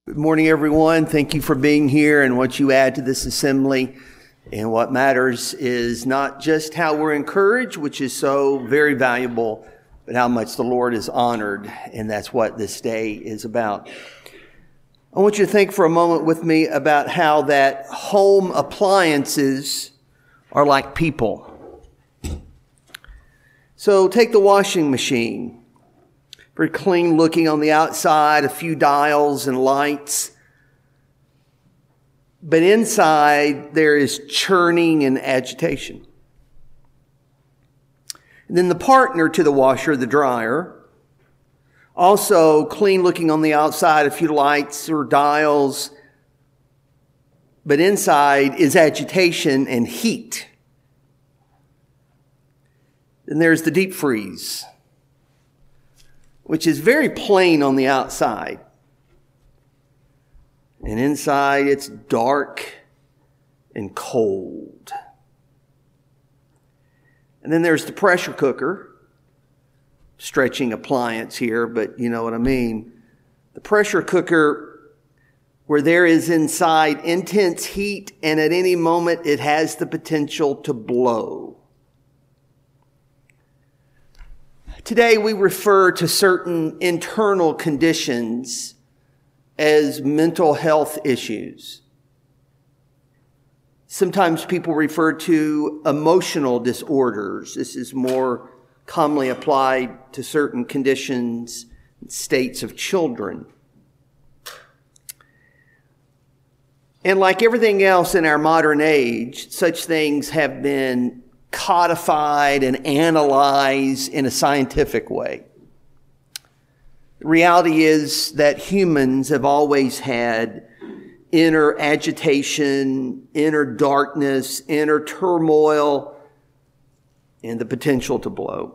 Good morning, everyone. Thank you for being here and what you add to this assembly. And what matters is not just how we're encouraged, which is so very valuable, but how much the Lord is honored. And that's what this day is about. I want you to think for a moment with me about how that home appliances are like people. So take the washing machine. Very clean looking on the outside, a few dials and lights. But inside there is churning and agitation. And then the partner to the washer, the dryer, also clean looking on the outside, a few lights or dials. But inside is agitation and heat. Then there's the deep freeze, which is very plain on the outside. And inside it's dark and cold. And then there's the pressure cooker, stretching appliance here, but you know what I mean. The pressure cooker, where there is inside intense heat, and at any moment it has the potential to blow. Today we refer to certain internal conditions as mental health issues. Sometimes people refer to emotional disorders. This is more commonly applied to certain conditions and states of children. And like everything else in our modern age, such things have been codified and analyzed in a scientific way. The reality is that humans have always had inner agitation, inner darkness, inner turmoil, and the potential to blow.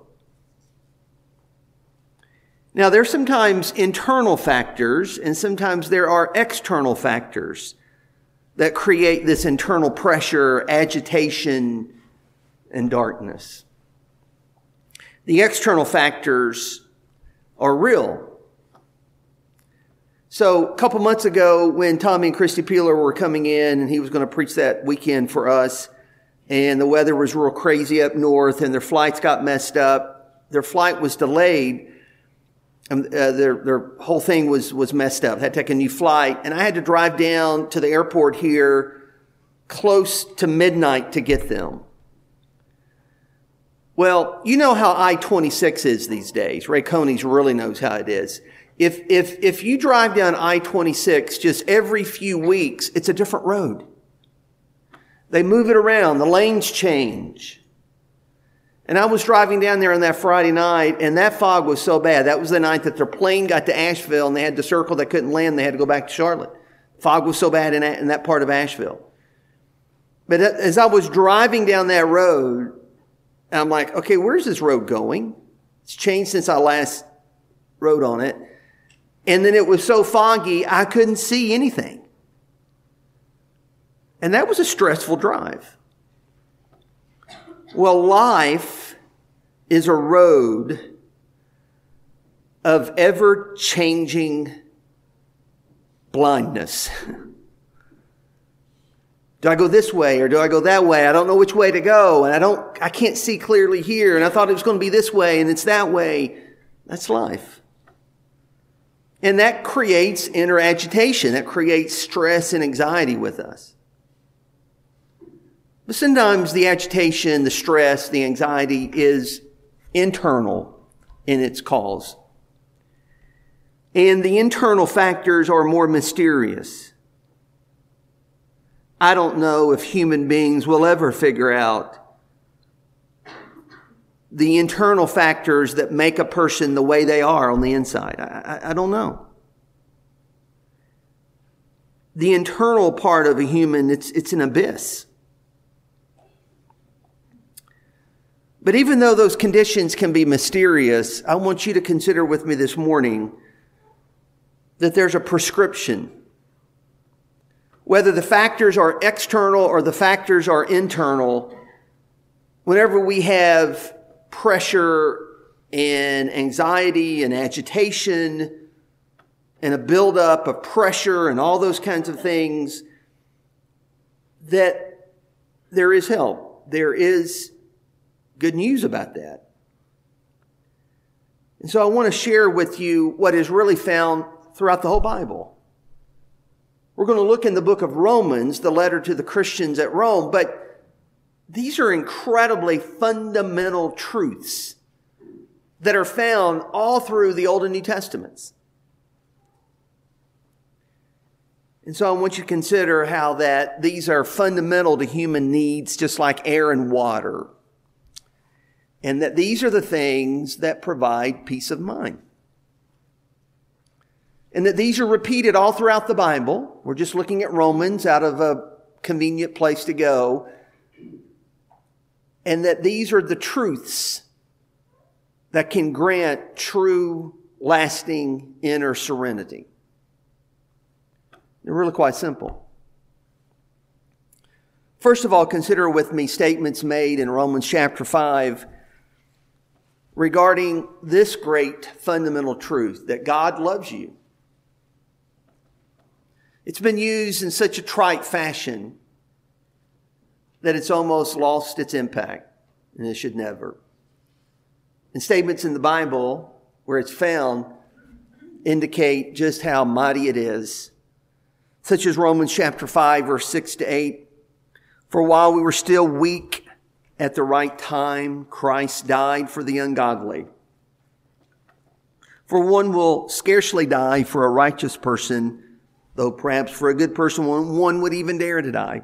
Now, there's sometimes internal factors, and sometimes there are external factors that create this internal pressure, agitation, and darkness. The external factors are real. So a couple months ago when Tommy and Christy Peeler were coming in and he was going to preach that weekend for us, and the weather was real crazy up north and their flights got messed up. Their flight was delayed. And their whole thing was messed up. They had to take a new flight, and I had to drive down to the airport here close to midnight to get them. Well, you know how I-26 is these days. Ray Coney's really knows how it is. If you drive down I-26 just every few weeks, it's a different road. They move it around. The lanes change. And I was driving down there on that Friday night, and that fog was so bad. That was the night that their plane got to Asheville, and they had to circle. They couldn't land. They had to go back to Charlotte. Fog was so bad in that part of Asheville. But as I was driving down that road, I'm like, okay, where's this road going? It's changed since I last rode on it. And then it was so foggy, I couldn't see anything. And that was a stressful drive. Well, life is a road of ever-changing blindness. Do I go this way or do I go that way? I don't know which way to go, and I can't see clearly here, and I thought it was going to be this way and it's that way. That's life. And that creates inner agitation. That creates stress and anxiety with us. But sometimes the agitation, the stress, the anxiety is internal in its cause. And the internal factors are more mysterious. I don't know if human beings will ever figure out the internal factors that make a person the way they are on the inside. I don't know. The internal part of a human, it's an abyss. But even though those conditions can be mysterious, I want you to consider with me this morning that there's a prescription. Whether the factors are external or the factors are internal, whenever we have pressure and anxiety and agitation, and a buildup of pressure and all those kinds of things, that there is help. There is good news about that. And so I want to share with you what is really found throughout the whole Bible. We're going to look in the book of Romans, the letter to the Christians at Rome, but these are incredibly fundamental truths that are found all through the Old and New Testaments. And so I want you to consider how that these are fundamental to human needs, just like air and water. And that these are the things that provide peace of mind. And that these are repeated all throughout the Bible. We're just looking at Romans out of a convenient place to go. And that these are the truths that can grant true, lasting inner serenity. They're really quite simple. First of all, consider with me statements made in Romans chapter 5 regarding this great fundamental truth, that God loves you. It's been used in such a trite fashion that it's almost lost its impact, and it should never. And statements in the Bible where it's found indicate just how mighty it is, such as Romans chapter 5, verse 6 to 8. For while we were still weak, at the right time, Christ died for the ungodly. For one will scarcely die for a righteous person, though perhaps for a good person one would even dare to die.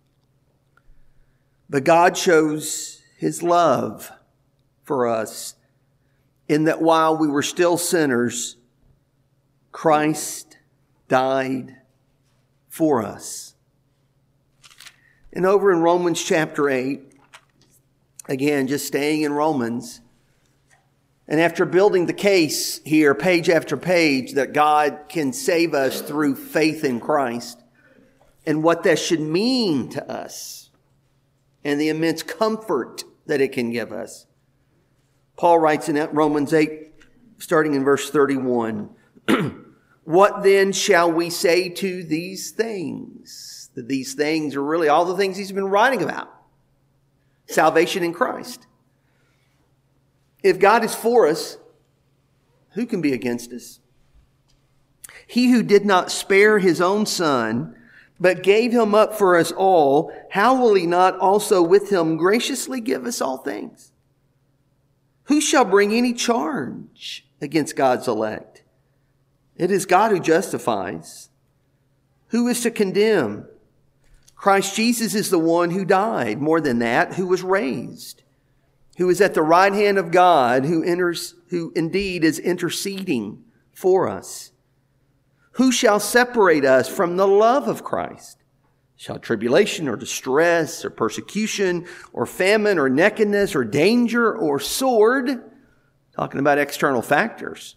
But God shows his love for us in that while we were still sinners, Christ died for us. And over in Romans chapter 8, again, just staying in Romans, and after building the case here, page after page, that God can save us through faith in Christ, and what that should mean to us, and the immense comfort that it can give us, Paul writes in Romans 8, starting in verse 31, what then shall we say to these things? That these things are really all the things he's been writing about. Salvation in Christ. If God is for us, who can be against us? He who did not spare his own son, but gave him up for us all, how will he not also with him graciously give us all things? Who shall bring any charge against God's elect? It is God who justifies. Who is to condemn? Christ Jesus is the one who died, more than that, who was raised, who is at the right hand of God, who indeed is interceding for us. Who shall separate us from the love of Christ? Shall tribulation or distress or persecution or famine or nakedness or danger or sword? Talking about external factors.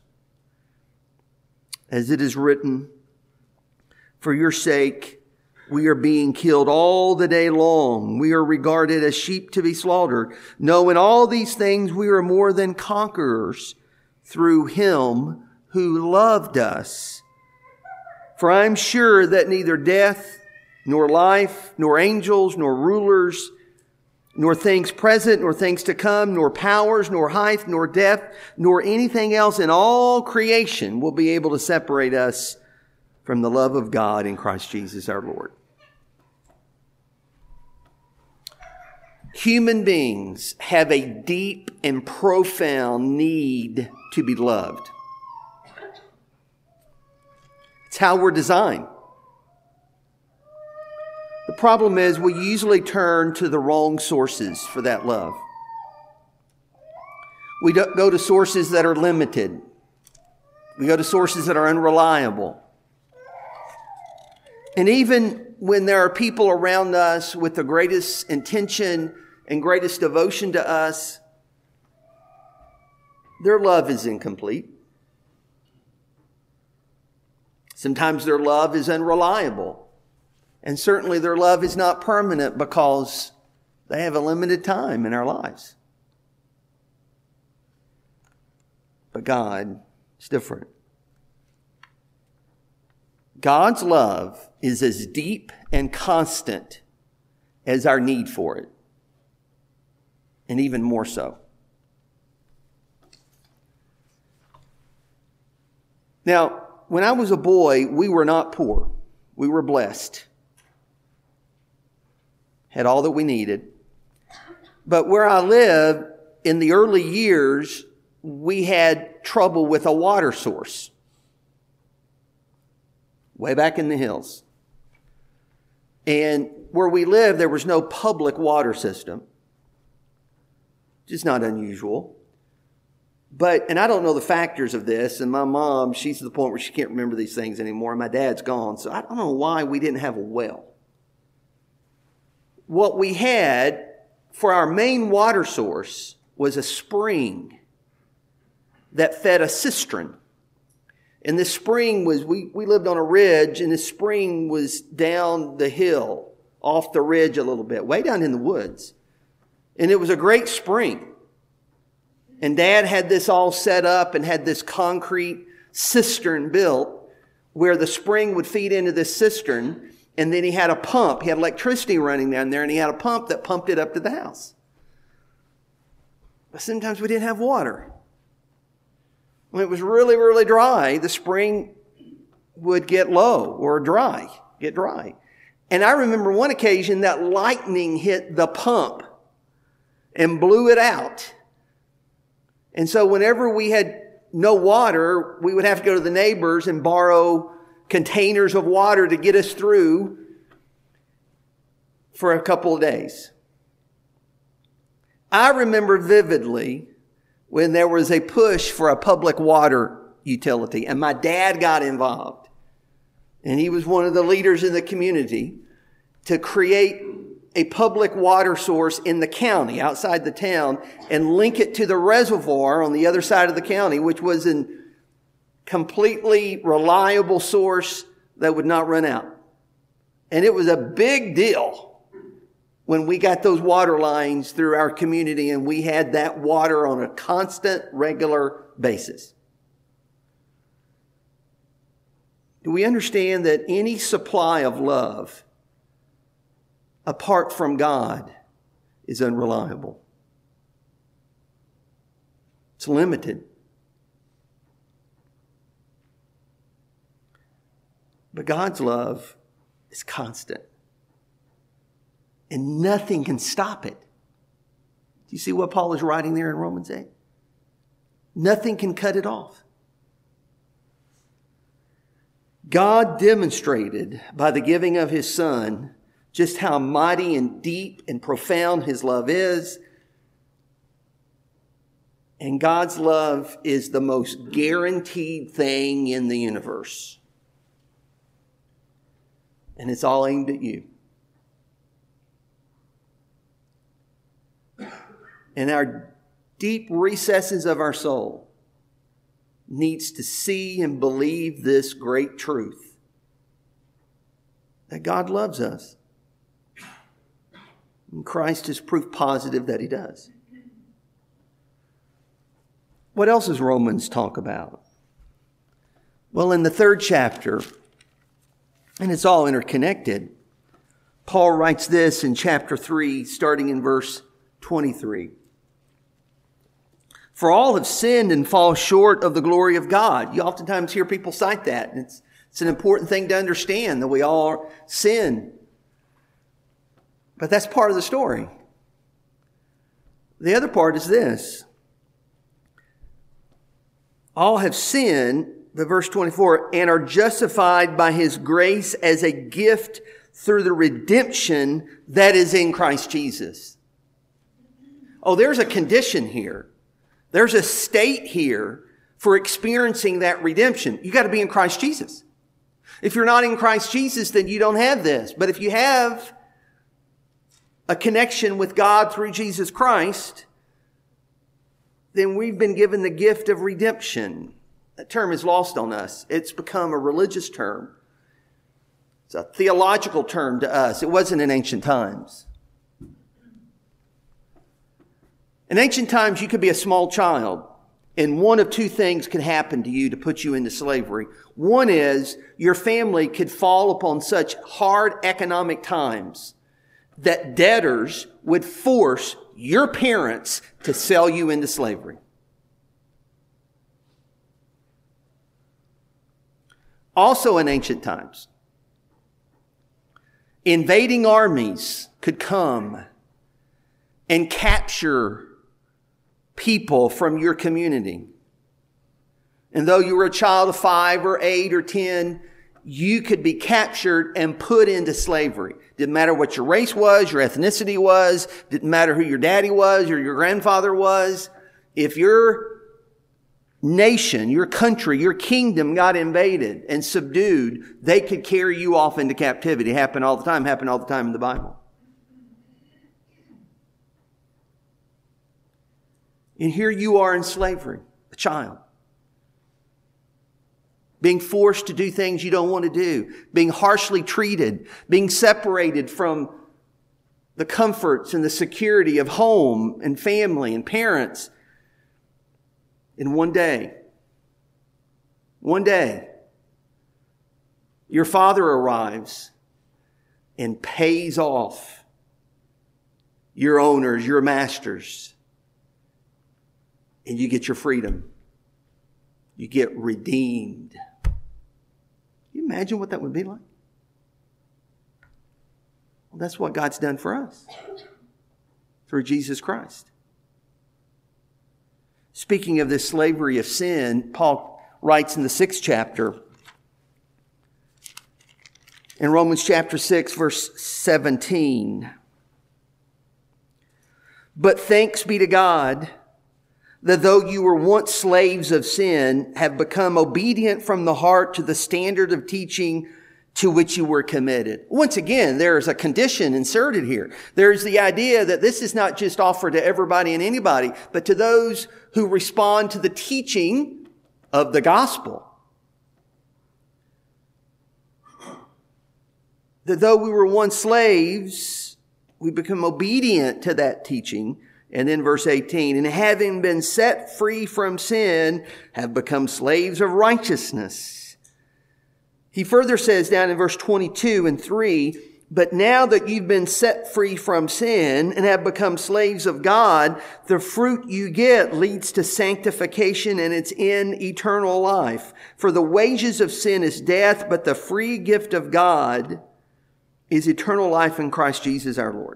As it is written, for your sake, we are being killed all the day long. We are regarded as sheep to be slaughtered. No, in all these things we are more than conquerors through him who loved us. For I am sure that neither death, nor life, nor angels, nor rulers, nor things present, nor things to come, nor powers, nor height, nor depth, nor anything else in all creation will be able to separate us from the love of God in Christ Jesus our Lord. Human beings have a deep and profound need to be loved. It's how we're designed. The problem is we usually turn to the wrong sources for that love. We don't go to sources that are limited. We go to sources that are unreliable. And even when there are people around us with the greatest intention and greatest devotion to us, their love is incomplete. Sometimes their love is unreliable. And certainly their love is not permanent because they have a limited time in our lives. But God is different. God's love is as deep and constant as our need for it, and even more so. Now, when I was a boy, we were not poor. We were blessed. Had all that we needed. But where I lived, in the early years, we had trouble with a water source. Way back in the hills. And where we lived, there was no public water system. Just not unusual. And I don't know the factors of this, and my mom, she's to the point where she can't remember these things anymore, and my dad's gone, so I don't know why we didn't have a well. What we had for our main water source was a spring that fed a cistern. And this spring was, we lived on a ridge, and this spring was down the hill, off the ridge a little bit, way down in the woods. And it was a great spring. And Dad had this all set up and had this concrete cistern built where the spring would feed into this cistern. And then he had a pump. He had electricity running down there, and he had a pump that pumped it up to the house. But sometimes we didn't have water. When it was really, really dry, the spring would get low or get dry. And I remember one occasion that lightning hit the pump and blew it out. And so whenever we had no water, we would have to go to the neighbors and borrow containers of water to get us through for a couple of days. I remember vividly when there was a push for a public water utility, and my dad got involved. And he was one of the leaders in the community to create a public water source in the county, outside the town, and link it to the reservoir on the other side of the county, which was a completely reliable source that would not run out. And it was a big deal when we got those water lines through our community and we had that water on a constant, regular basis. Do we understand that any supply of love apart from God is unreliable? It's limited. But God's love is constant. And nothing can stop it. Do you see what Paul is writing there in Romans 8? Nothing can cut it off. God demonstrated by the giving of His Son just how mighty and deep and profound His love is. And God's love is the most guaranteed thing in the universe. And it's all aimed at you. And our deep recesses of our soul needs to see and believe this great truth, that God loves us. And Christ is proof positive that He does. What else does Romans talk about? Well, in the 3rd chapter, and it's all interconnected, Paul writes this in chapter 3, starting in verse 23. For all have sinned and fall short of the glory of God. You oftentimes hear people cite that. It's an important thing to understand, that we all sin. But that's part of the story. The other part is this. All have sinned, but verse 24, and are justified by His grace as a gift through the redemption that is in Christ Jesus. Oh, there's a condition here. There's a state here for experiencing that redemption. You got to be in Christ Jesus. If you're not in Christ Jesus, then you don't have this. But if you have a connection with God through Jesus Christ, then we've been given the gift of redemption. That term is lost on us. It's become a religious term. It's a theological term to us. It wasn't in ancient times. In ancient times, you could be a small child, And one of two things could happen to you to put you into slavery. One is your family could fall upon such hard economic times that debtors would force your parents to sell you into slavery. Also in ancient times, invading armies could come and capture people from your community. And though you were a child of 5 or 8 or 10, you could be captured and put into slavery. Didn't matter what your race was, your ethnicity was, didn't matter who your daddy was or your grandfather was. If your nation, your country, your kingdom got invaded and subdued, they could carry you off into captivity. It happened all the time in the Bible. And here you are in slavery, a child. Being forced to do things you don't want to do. Being harshly treated. Being separated from the comforts and the security of home and family and parents. And one day, your father arrives and pays off your owners, your masters. And you get your freedom. You get redeemed. Can you imagine what that would be like? Well, that's what God's done for us through Jesus Christ. Speaking of this slavery of sin, Paul writes in the 6th chapter, in Romans chapter 6, verse 17, "But thanks be to God, that though you were once slaves of sin, have become obedient from the heart to the standard of teaching to which you were committed." Once again, there is a condition inserted here. There's the idea that this is not just offered to everybody and anybody, but to those who respond to the teaching of the gospel. That though we were once slaves, we become obedient to that teaching. And then verse 18, "And having been set free from sin, have become slaves of righteousness." He further says down in verse 22 and 3, "But now that you've been set free from sin and have become slaves of God, the fruit you get leads to sanctification, and it's in eternal life. For the wages of sin is death, but the free gift of God is eternal life in Christ Jesus our Lord."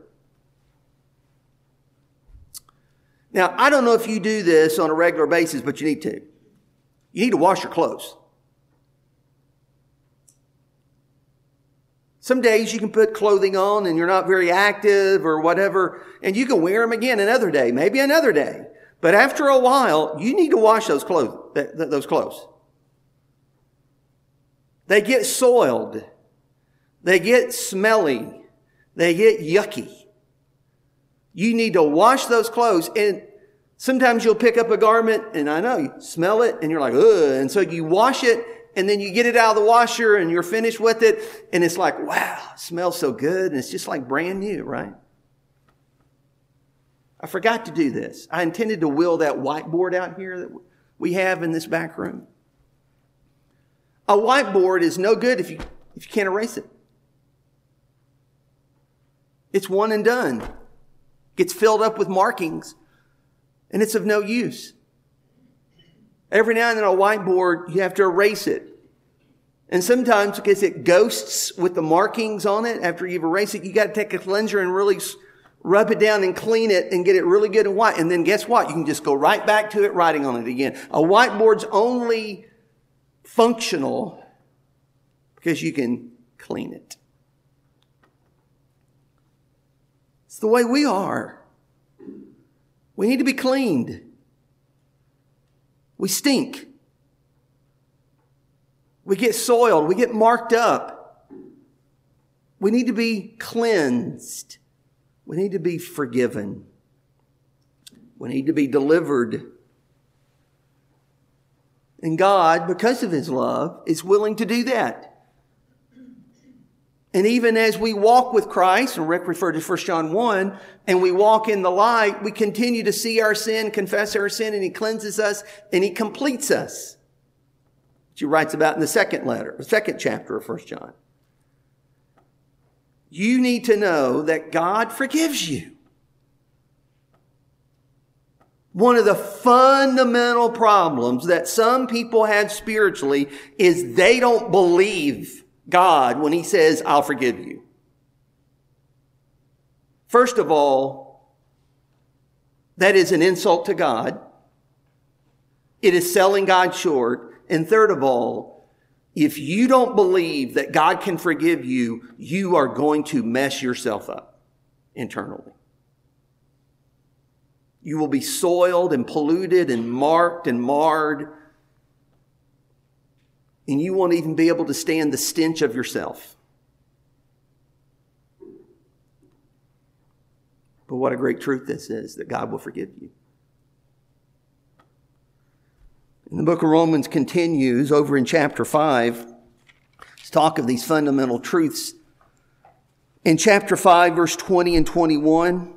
Now, I don't know if you do this on a regular basis, but you need to. You need to wash your clothes. Some days you can put clothing on and you're not very active or whatever, and you can wear them again another day, maybe another day. But after a while, you need to wash those clothes. They get soiled. They get smelly. They get yucky. You need to wash those clothes. And sometimes you'll pick up a garment, and I know, you smell it, and you're like, ugh. And so you wash it, and then you get it out of the washer, and you're finished with it. And it's like, wow, it smells so good. And it's just like brand new, right? I forgot to do this. I intended to wheel that whiteboard out here that we have in this back room. A whiteboard is no good if you can't erase it. It's one and done. Gets filled up with markings, and it's of no use. Every now and then on a whiteboard, you have to erase it. And sometimes because it ghosts with the markings on it, after you've erased it, you got to take a cleanser and really rub it down and clean it and get it really good and white. And then guess what? You can just go right back to it, writing on it again. A whiteboard's only functional because you can clean it. It's the way we are. We need to be cleaned. We stink. We get soiled. We get marked up. We need to be cleansed. We need to be forgiven. We need to be delivered. And God, because of His love, is willing to do that. And even as we walk with Christ, and Rick referred to 1 John 1, and we walk in the light, we continue to see our sin, confess our sin, and He cleanses us, and He completes us. Which He writes about in the second chapter of 1 John. You need to know that God forgives you. One of the fundamental problems that some people have spiritually is they don't believe God when He says, I'll forgive you. First of all, that is an insult to God. It is selling God short. And third of all, if you don't believe that God can forgive you, you are going to mess yourself up internally. You will be soiled and polluted and marked and marred. And you won't even be able to stand the stench of yourself. But what a great truth this is, that God will forgive you. And the book of Romans continues over in chapter 5 to talk of these fundamental truths. In chapter 5, verse 20 and 21,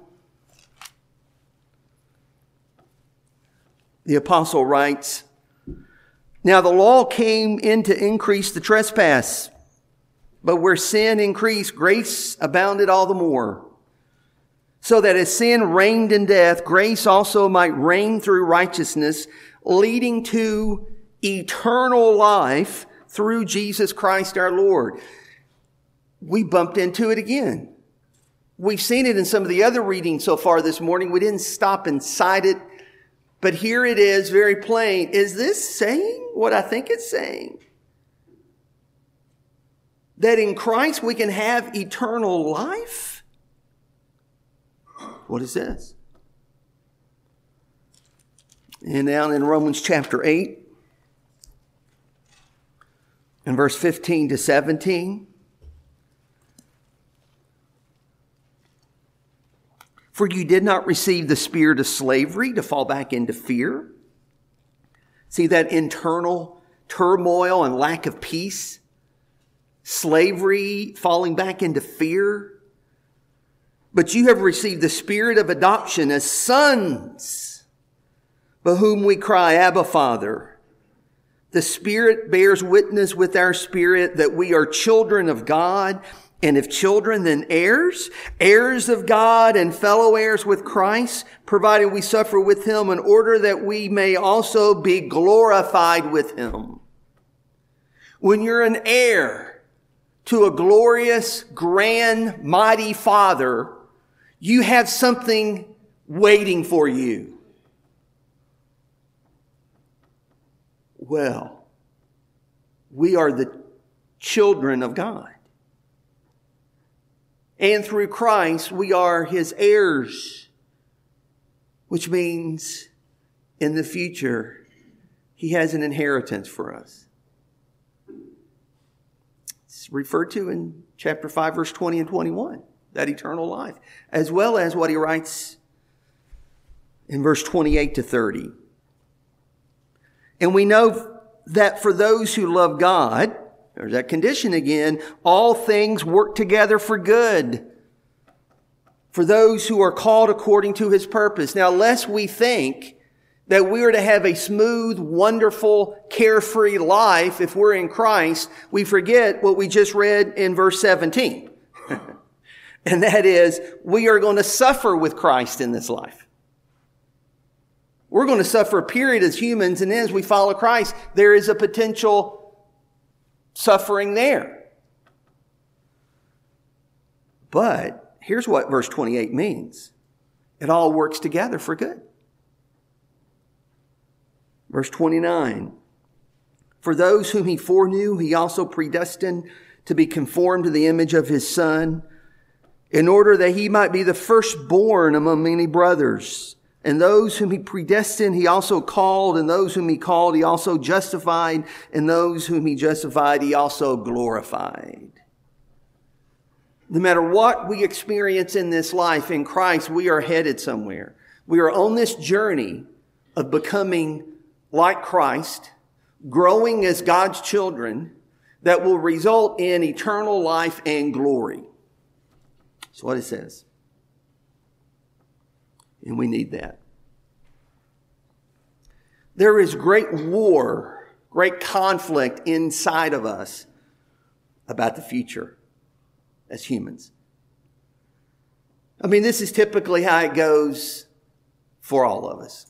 the apostle writes, Now the law came in to increase the trespass, but where sin increased, grace abounded all the more. So that as sin reigned in death, grace also might reign through righteousness, leading to eternal life through Jesus Christ our Lord. We bumped into it again. We've seen it in some of the other readings so far this morning. We didn't stop and cite it, but here it is very plain. Is this saying what I think it's saying? That in Christ we can have eternal life? What is this? And down in Romans chapter 8, in verse 15 to 17. For you did not receive the spirit of slavery to fall back into fear. See that internal turmoil and lack of peace? Slavery, falling back into fear. But you have received the spirit of adoption as sons, by whom we cry, Abba, Father. The Spirit bears witness with our spirit that we are children of God, and if children, then heirs, heirs of God and fellow heirs with Christ, provided we suffer with Him in order that we may also be glorified with Him. When you're an heir to a glorious, grand, mighty Father, you have something waiting for you. Well, we are the children of God. And through Christ, we are His heirs, which means in the future, He has an inheritance for us. It's referred to in chapter 5, verse 20 and 21, that eternal life, as well as what He writes in verse 28 to 30. And we know that for those who love God, there's that condition again, all things work together for good, for those who are called according to His purpose. Now, lest we think that we are to have a smooth, wonderful, carefree life if we're in Christ, we forget what we just read in verse 17. And that is, we are going to suffer with Christ in this life. We're going to suffer a period as humans, and then as we follow Christ, there is a potential suffering there. But here's what verse 28 means. It all works together for good. Verse 29. For those whom He foreknew, He also predestined to be conformed to the image of His Son, in order that He might be the firstborn among many brothers. And those whom He predestined, He also called. And those whom He called, He also justified. And those whom He justified, He also glorified. No matter what we experience in this life in Christ, we are headed somewhere. We are on this journey of becoming like Christ, growing as God's children, that will result in eternal life and glory. That's what it says. And we need that. There is great war, great conflict inside of us about the future as humans. I mean, this is typically how it goes for all of us.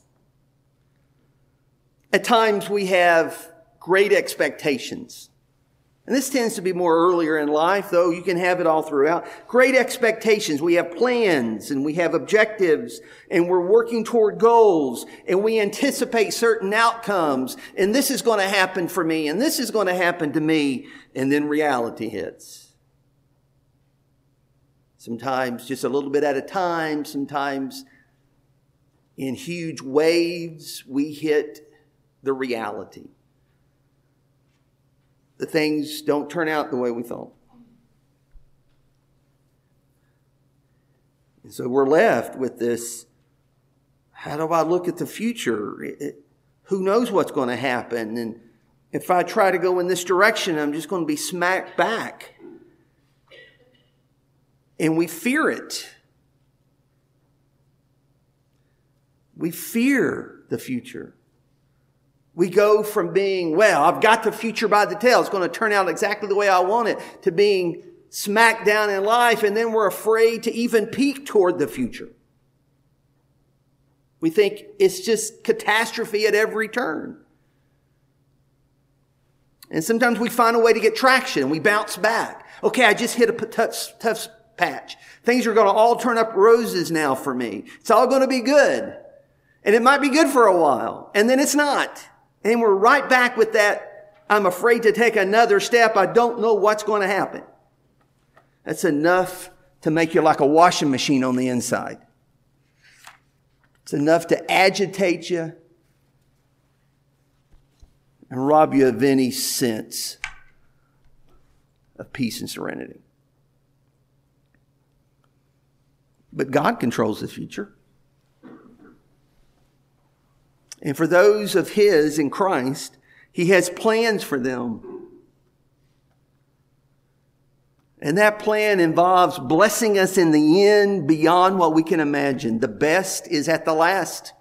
At times we have great expectations. And this tends to be more earlier in life, though you can have it all throughout. Great expectations. We have plans and we have objectives and we're working toward goals and we anticipate certain outcomes. And this is going to happen for me and this is going to happen to me. And then reality hits. Sometimes just a little bit at a time. Sometimes in huge waves, we hit the reality. The things don't turn out the way we thought. And so we're left with this, how do I look at the future? Who knows what's going to happen? And if I try to go in this direction, I'm just going to be smacked back. And we fear it. We fear the future. We go from being, well, I've got the future by the tail. It's going to turn out exactly the way I want it, to being smacked down in life. And then we're afraid to even peek toward the future. We think it's just catastrophe at every turn. And sometimes we find a way to get traction. We bounce back. Okay, I just hit a tough patch. Things are going to all turn up roses now for me. It's all going to be good. And it might be good for a while. And then it's not. And we're right back with that, I'm afraid to take another step. I don't know what's going to happen. That's enough to make you like a washing machine on the inside. It's enough to agitate you and rob you of any sense of peace and serenity. But God controls the future. And for those of His in Christ, He has plans for them. And that plan involves blessing us in the end beyond what we can imagine. The best is at the last.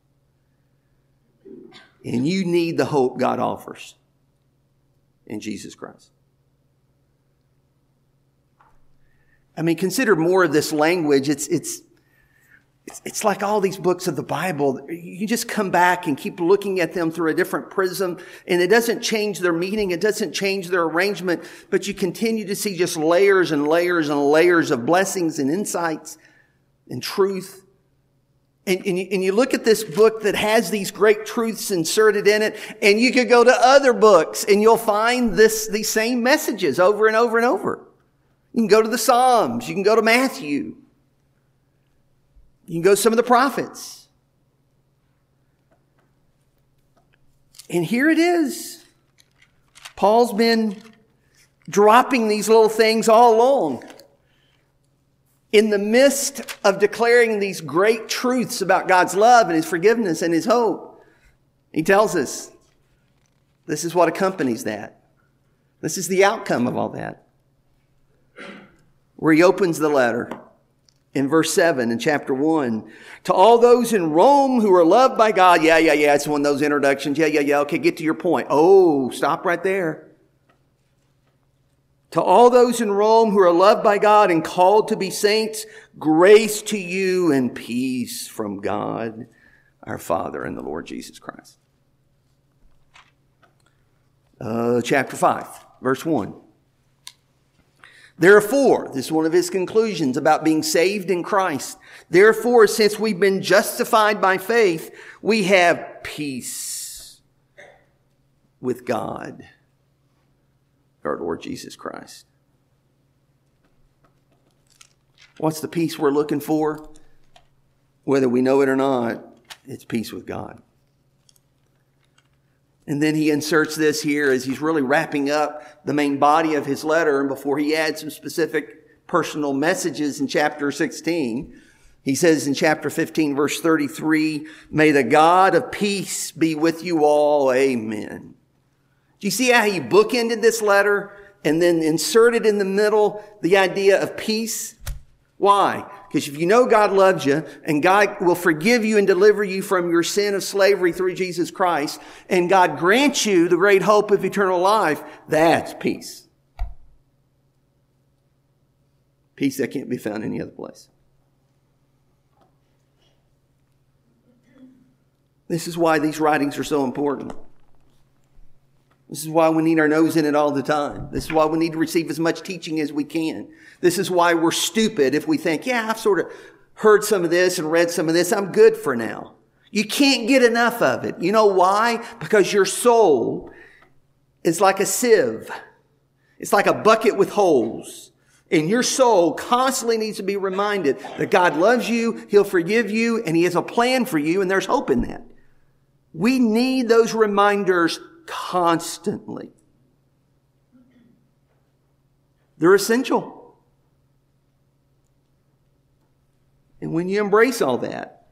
And you need the hope God offers in Jesus Christ. I mean, consider more of this language. It's like all these books of the Bible. You just come back and keep looking at them through a different prism, and it doesn't change their meaning. It doesn't change their arrangement, but you continue to see just layers and layers and layers of blessings and insights and truth. And you look at this book that has these great truths inserted in it, and you could go to other books and you'll find these same messages over and over and over. You can go to the Psalms. You can go to Matthew. You can go to some of the prophets. And here it is. Paul's been dropping these little things all along. In the midst of declaring these great truths about God's love and His forgiveness and His hope, he tells us this is what accompanies that. This is the outcome of all that. Where he opens the letter. In verse 7 in chapter 1, to all those in Rome who are loved by God. Yeah. It's one of those introductions. Yeah. Okay, get to your point. Oh, stop right there. To all those in Rome who are loved by God and called to be saints, grace to you and peace from God, our Father and the Lord Jesus Christ. Chapter 5, verse 1. Therefore, this is one of his conclusions about being saved in Christ. Therefore, since we've been justified by faith, we have peace with God, our Lord Jesus Christ. What's the peace we're looking for? Whether we know it or not, it's peace with God. And then he inserts this here as he's really wrapping up the main body of his letter. And before he adds some specific personal messages in chapter 16, he says in chapter 15, verse 33, may the God of peace be with you all. Amen. Do you see how he bookended this letter and then inserted in the middle the idea of peace? Why? Because if you know God loves you and God will forgive you and deliver you from your sin of slavery through Jesus Christ, and God grants you the great hope of eternal life, that's peace. Peace that can't be found any other place. This is why these writings are so important. This is why we need our nose in it all the time. This is why we need to receive as much teaching as we can. This is why we're stupid if we think, yeah, I've sort of heard some of this and read some of this. I'm good for now. You can't get enough of it. You know why? Because your soul is like a sieve. It's like a bucket with holes. And your soul constantly needs to be reminded that God loves you, He'll forgive you, and He has a plan for you, and there's hope in that. We need those reminders constantly. They're essential. And when you embrace all that,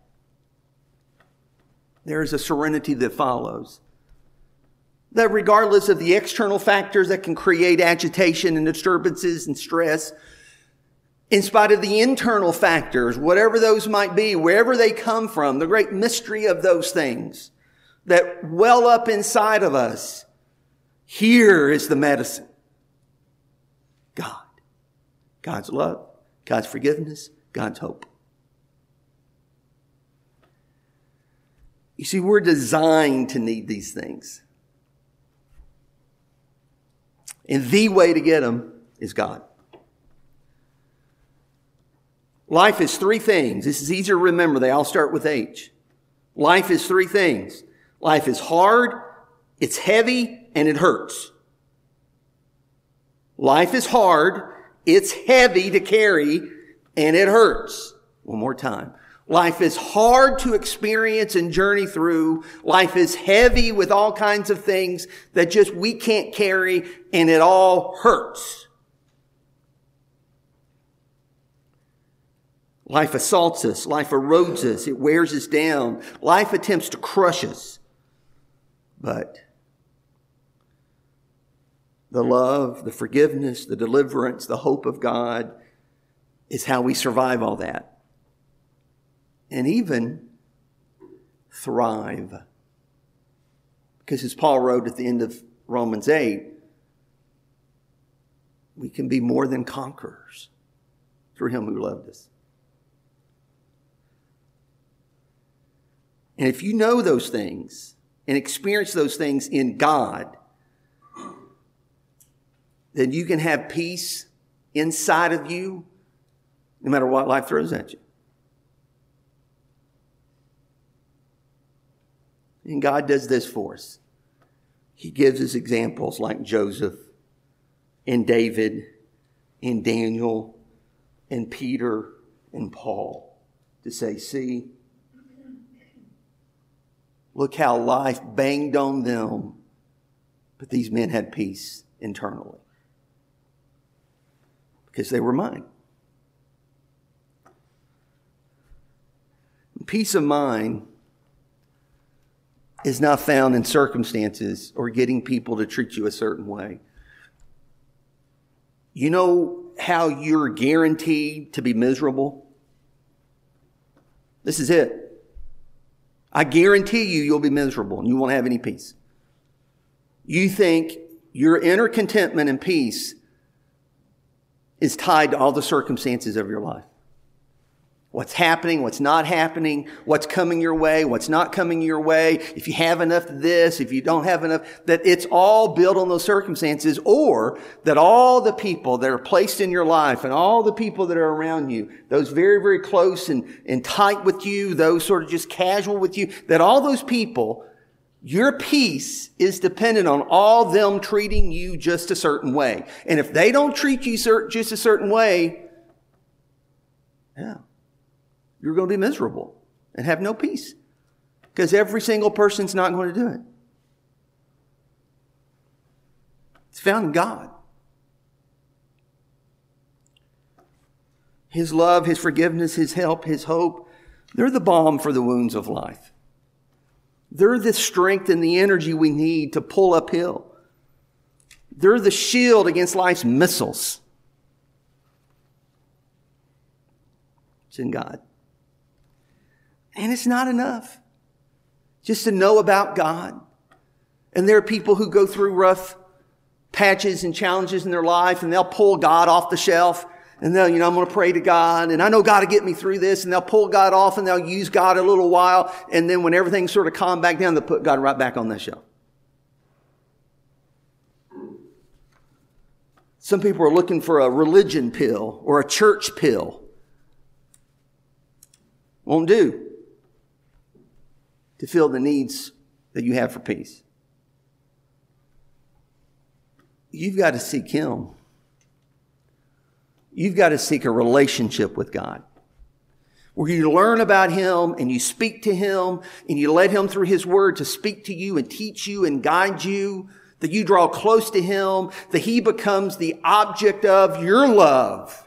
there is a serenity that follows. That regardless of the external factors that can create agitation and disturbances and stress, in spite of the internal factors, whatever those might be, wherever they come from, the great mystery of those things that well up inside of us, here is the medicine. God. God's love, God's forgiveness, God's hope. You see, we're designed to need these things. And the way to get them is God. Life is three things. This is easier to remember. They all start with H. Life is three things. Life is hard, it's heavy, and it hurts. Life is hard, it's heavy to carry, and it hurts. One more time. Life is hard to experience and journey through. Life is heavy with all kinds of things that just we can't carry, and it all hurts. Life assaults us. Life erodes us. It wears us down. Life attempts to crush us. But the love, the forgiveness, the deliverance, the hope of God is how we survive all that. And even thrive. Because as Paul wrote at the end of Romans 8, we can be more than conquerors through Him who loved us. And if you know those things and experience those things in God, then you can have peace inside of you no matter what life throws at you. And God does this for us. He gives us examples like Joseph and David and Daniel and Peter and Paul to say, see, look how life banged on them, but these men had peace internally because they were mine. Peace of mind is not found in circumstances or getting people to treat you a certain way. You know how you're guaranteed to be miserable? This is it. I guarantee you'll be miserable and you won't have any peace. You think your inner contentment and peace is tied to all the circumstances of your life. What's happening, what's not happening, what's coming your way, what's not coming your way, if you have enough of this, if you don't have enough, that it's all built on those circumstances, or that all the people that are placed in your life and all the people that are around you, those very, very close and tight with you, those sort of just casual with you, that all those people, your peace is dependent on all them treating you just a certain way. And if they don't treat you just a certain way, you're going to be miserable and have no peace because every single person's not going to do it. It's found in God. His love, His forgiveness, His help, His hope, they're the balm for the wounds of life. They're the strength and the energy we need to pull uphill. They're the shield against life's missiles. It's in God. And it's not enough just to know about God. And there are people who go through rough patches and challenges in their life, and they'll pull God off the shelf. And they'll, I'm going to pray to God, and I know God will get me through this. And they'll pull God off, and they'll use God a little while. And then when everything's sort of calmed back down, they'll put God right back on that shelf. Some people are looking for a religion pill or a church pill. Won't do to fill the needs that you have for peace. You've got to seek Him. You've got to seek a relationship with God, where you learn about Him and you speak to Him and you let Him through His Word to speak to you and teach you and guide you, that you draw close to Him, that He becomes the object of your love.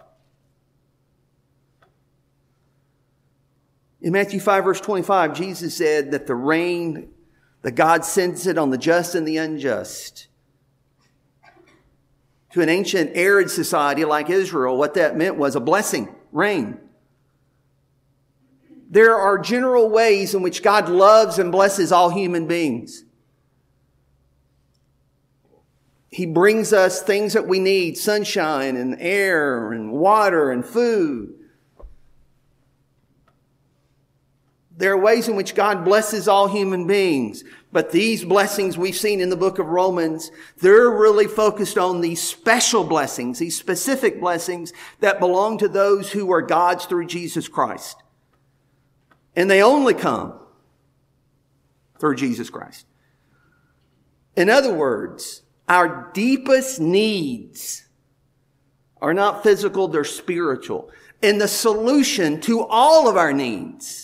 In Matthew 5, verse 25, Jesus said that the rain, that God sends it on the just and the unjust. To an ancient arid society like Israel, what that meant was a blessing, rain. There are general ways in which God loves and blesses all human beings. He brings us things that we need, sunshine and air and water and food. There are ways in which God blesses all human beings. But these blessings we've seen in the book of Romans, they're really focused on these special blessings, these specific blessings that belong to those who are God's through Jesus Christ. And they only come through Jesus Christ. In other words, our deepest needs are not physical, they're spiritual. And the solution to all of our needs,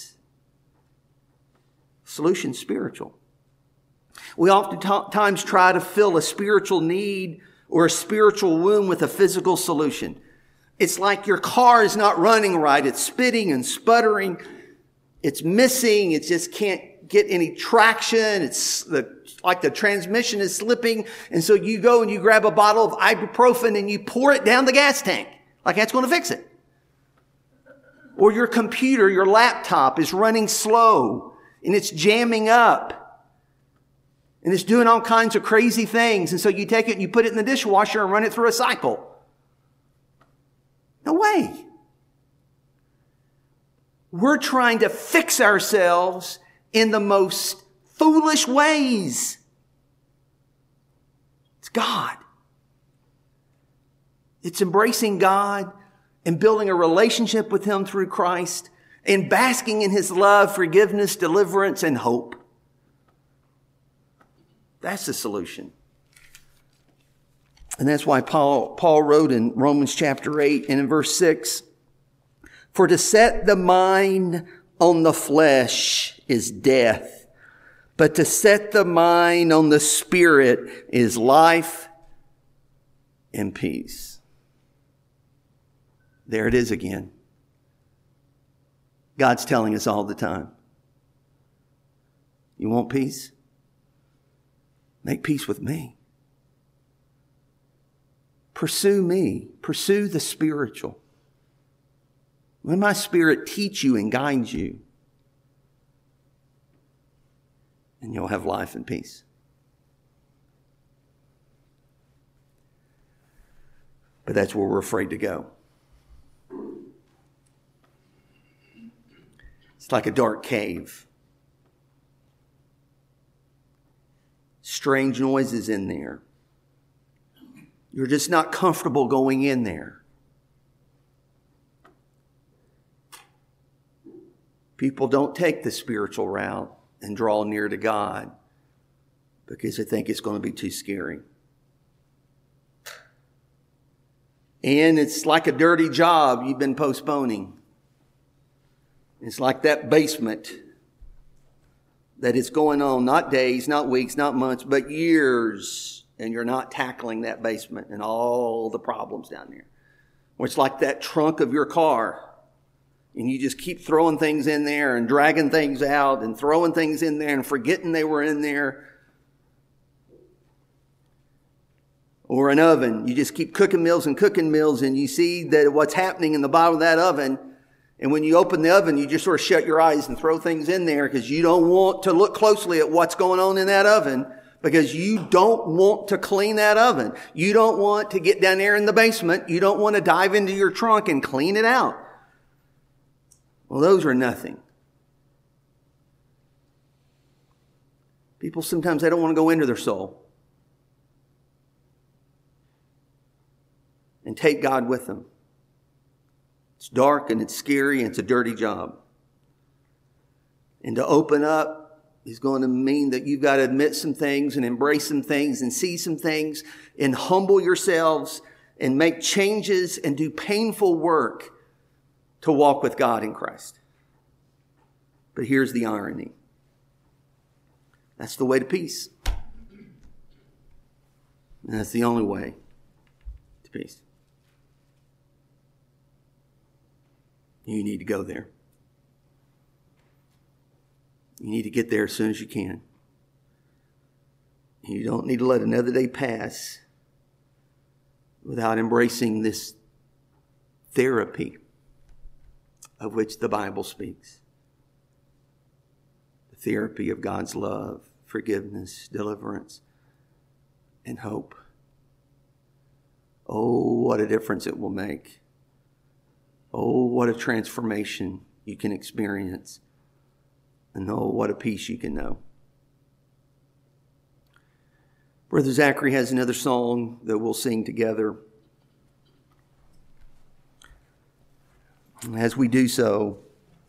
solution spiritual. We oftentimes try to fill a spiritual need or a spiritual wound with a physical solution. It's like your car is not running right. It's spitting and sputtering. It's missing. It just can't get any traction. It's like the transmission is slipping. And so you go and you grab a bottle of ibuprofen and you pour it down the gas tank. Like that's going to fix it. Or your computer, your laptop is running slow and it's jamming up. And it's doing all kinds of crazy things. And so you take it and you put it in the dishwasher and run it through a cycle. No way. We're trying to fix ourselves in the most foolish ways. It's God. It's embracing God and building a relationship with Him through Christ and basking in His love, forgiveness, deliverance, and hope. That's the solution. And that's why Paul wrote in Romans chapter 8 and in verse 6, "For to set the mind on the flesh is death, but to set the mind on the Spirit is life and peace." There it is again. God's telling us all the time. You want peace? Make peace with me. Pursue me. Pursue the spiritual. Let my Spirit teach you and guide you. And you'll have life and peace. But that's where we're afraid to go. It's like a dark cave. Strange noises in there. You're just not comfortable going in there. People don't take the spiritual route and draw near to God because they think it's going to be too scary. And it's like a dirty job you've been postponing. It's like that basement that it's going on, not days, not weeks, not months, but years, and you're not tackling that basement and all the problems down there. Or it's like that trunk of your car, and you just keep throwing things in there and dragging things out and throwing things in there and forgetting they were in there. or an oven. You just keep cooking meals, and you see that what's happening in the bottom of that oven. And when you open the oven, you just sort of shut your eyes and throw things in there because you don't want to look closely at what's going on in that oven, because you don't want to clean that oven. You don't want to get down there in the basement. You don't want to dive into your trunk and clean it out. Well, those are nothing. People sometimes, they don't want to go into their soul and take God with them. It's dark and it's scary and it's a dirty job. And to open up is going to mean that you've got to admit some things and embrace some things and see some things and humble yourselves and make changes and do painful work to walk with God in Christ. But here's the irony. That's the way to peace. And that's the only way to peace. You need to go there. You need to get there as soon as you can. You don't need to let another day pass without embracing this therapy of which the Bible speaks. The therapy of God's love, forgiveness, deliverance, and hope. Oh, what a difference it will make. Oh, what a transformation you can experience. And oh, what a peace you can know. Brother Zachary has another song that we'll sing together. As we do so,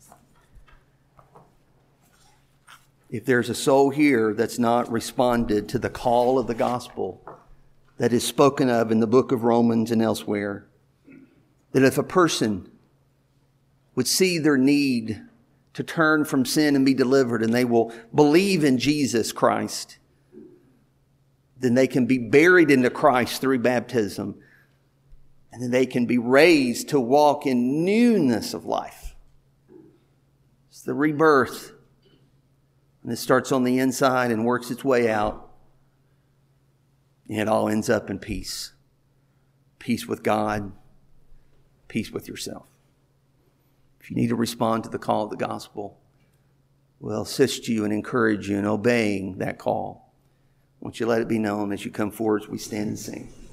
if there's a soul here that's not responded to the call of the gospel that is spoken of in the book of Romans and elsewhere, that if a person would see their need to turn from sin and be delivered, and they will believe in Jesus Christ, then they can be buried into Christ through baptism, and then they can be raised to walk in newness of life. It's the rebirth, and it starts on the inside and works its way out, and it all ends up in peace. Peace with God, peace with yourself. If you need to respond to the call of the gospel, we'll assist you and encourage you in obeying that call. Won't you let it be known as you come forward as we stand and sing.